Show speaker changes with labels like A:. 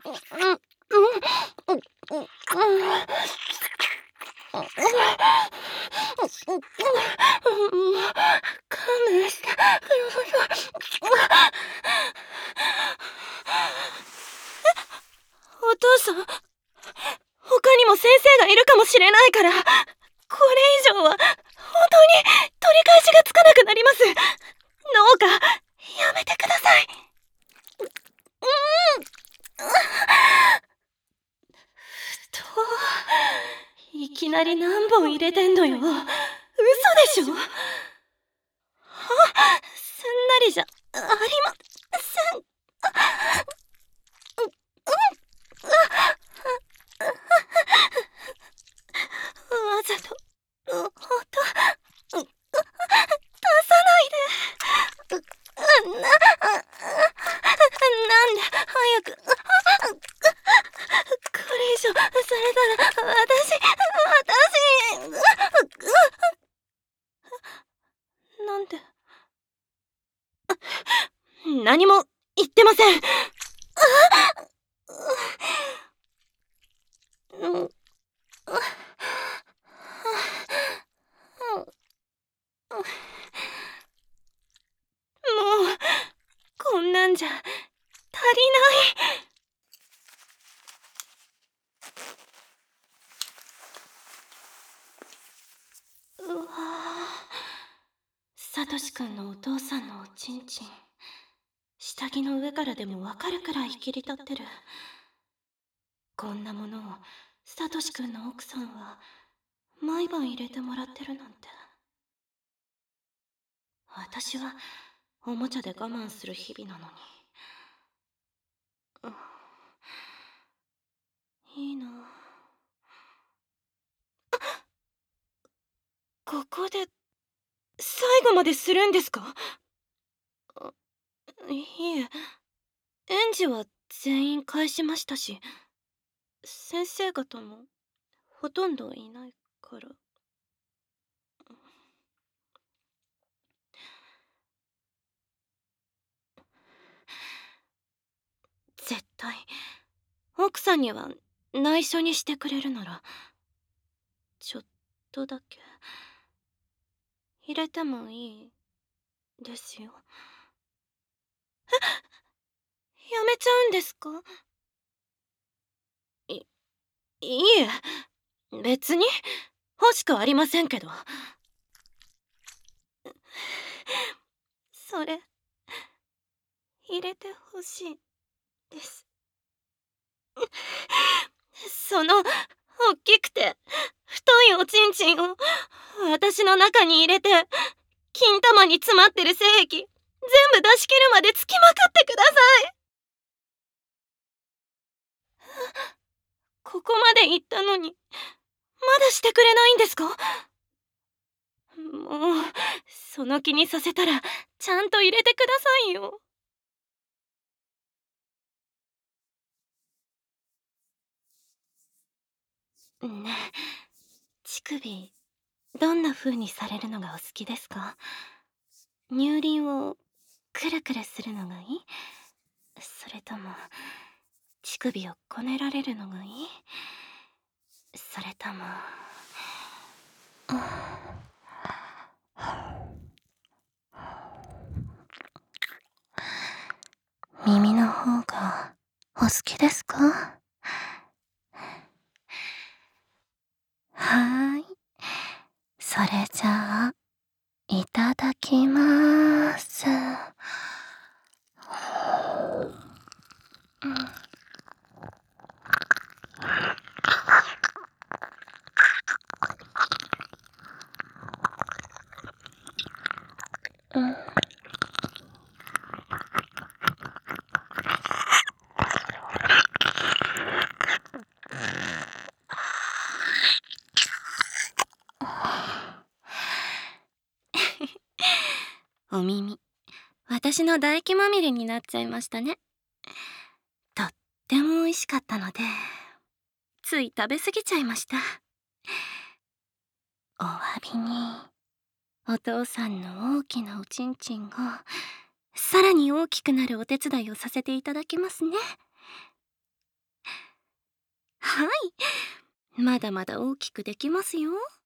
A: 勘弁してください。お父さん、他にも先生がいるかもしれないから、これ以上は本当に取り返しがつかなくなります。どうかやめてください。いきなり何本入れてんのよ。嘘でしょ。すんなりじゃありません。わざと音出さないで。なんで早く。これ以上されたら私なんで。何も言ってません。もうこんなんじゃ足りない。うわぁ、サトシくんのお父さんのおちんちん、下着の上からでもわかるくらい切り立ってる。こんなものをサトシくんの奥さんは毎晩入れてもらってるなんて。私はおもちゃで我慢する日々なのに。いいな。ここで最後までするんですか？いえ、園児は全員返しましたし、先生方もほとんどいないから。絶対奥さんには内緒にしてくれるなら、ちょっとだけ入れてもいいですよ。やめちゃうんですか？いいえ、別に欲しくありませんけど。それ入れてほしいです。その大きくて太いおちんちんを私の中に入れて、金玉に詰まってる精液全部出し切るまでつきまくってください。ここまで言ったのにまだしてくれないんですか？もうその気にさせたらちゃんと入れてくださいよ。ねえ、乳首どんな風にされるのがお好きですか？乳輪をくるくるするのがいい？それとも乳首をこねられるのがいい？それとも耳の方がお好きですか？はーい。それじゃあ、いただきまーす。お耳、私の唾液まみれになっちゃいましたね。とっても美味しかったので、つい食べ過ぎちゃいました。お詫びに、お父さんの大きなおちんちんがさらに大きくなるお手伝いをさせていただきますね。 はい、まだまだ大きくできますよ。